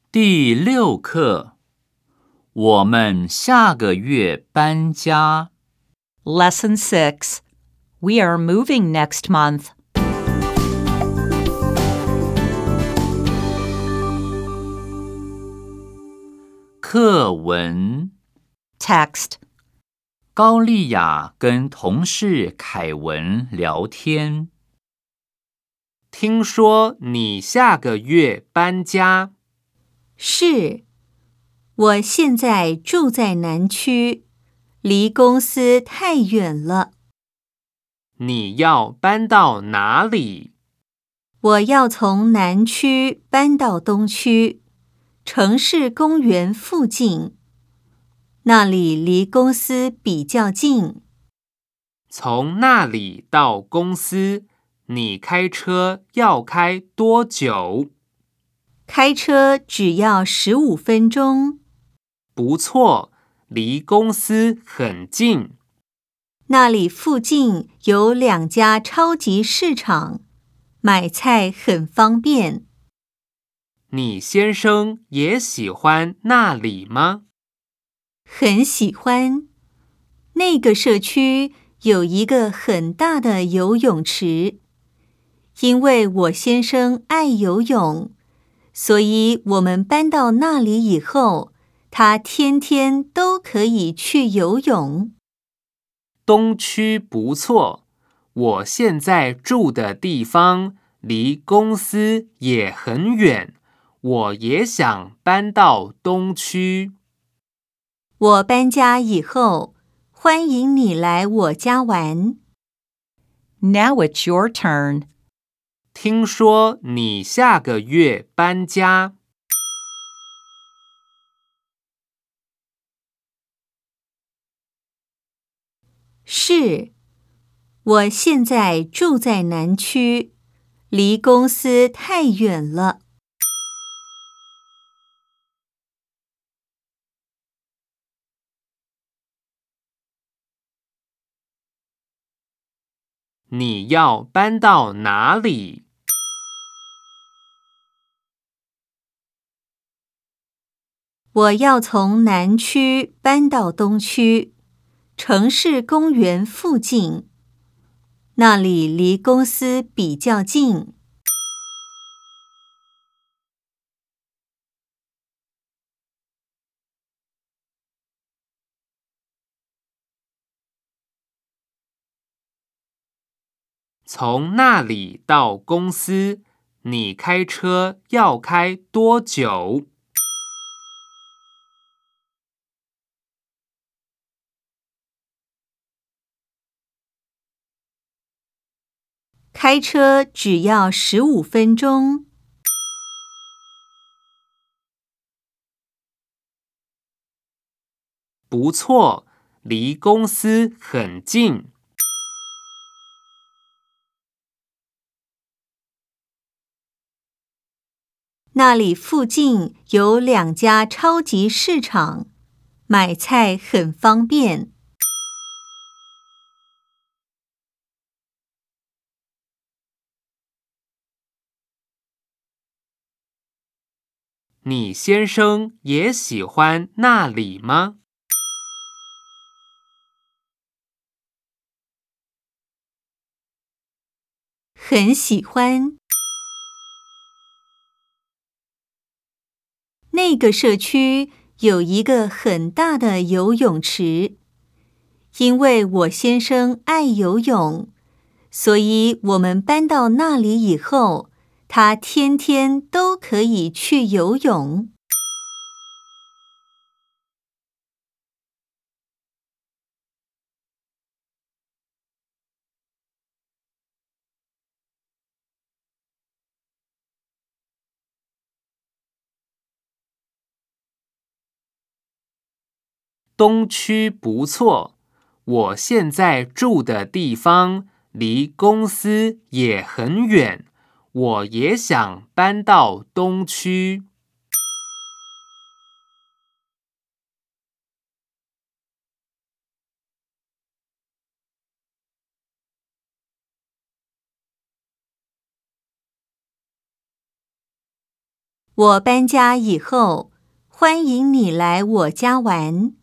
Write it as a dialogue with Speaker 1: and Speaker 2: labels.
Speaker 1: 第6课，我们下个月搬家。
Speaker 2: Lesson 6. We are moving next month.
Speaker 1: 课文
Speaker 2: Text.
Speaker 1: 高丽雅跟同事凯文聊天。
Speaker 3: 听说你下个月搬家。
Speaker 4: 是，我现在住在南区，离公司太远了。
Speaker 3: 你要搬到哪里？
Speaker 4: 我要从南区搬到东区，城市公园附近，那里离公司比较近。
Speaker 3: 从那里到公司，你开车要开多久？
Speaker 4: 开车只要15分钟。
Speaker 3: 不错，离公司很近。
Speaker 4: 那里附近有2家超级市场，买菜很方便。
Speaker 3: 你先生也喜欢那里吗？
Speaker 4: 很喜欢。那个社区有一个很大的游泳池，因为我先生爱游泳，所以我们搬到那里以后，他天天都可以去游泳。
Speaker 3: 东区不错，我现在住的地方离公司也很远，我也想搬到东区。
Speaker 4: 我搬家以后，欢迎你来我家玩。
Speaker 2: Now it's your turn.
Speaker 3: 听说你下个月搬家。
Speaker 4: 是，我现在住在南区，离公司太远了。
Speaker 3: 你要搬到哪里？
Speaker 4: 我要从南区搬到东区，城市公园附近，那里离公司比较近。
Speaker 3: 从那里到公司，你开车要开多久？
Speaker 4: 开车只要15分钟。
Speaker 3: 不错，离公司很近。
Speaker 4: 那里附近有2家超级市场，买菜很方便。
Speaker 3: 你先生也喜欢那里吗？
Speaker 4: 很喜欢。那个社区有一个很大的游泳池，因为我先生爱游泳，所以我们搬到那里以后，他天天都可以去游泳。
Speaker 3: 东区不错，我现在住的地方离公司也很远，我也想搬到东区。
Speaker 4: 我搬家以后，欢迎你来我家玩。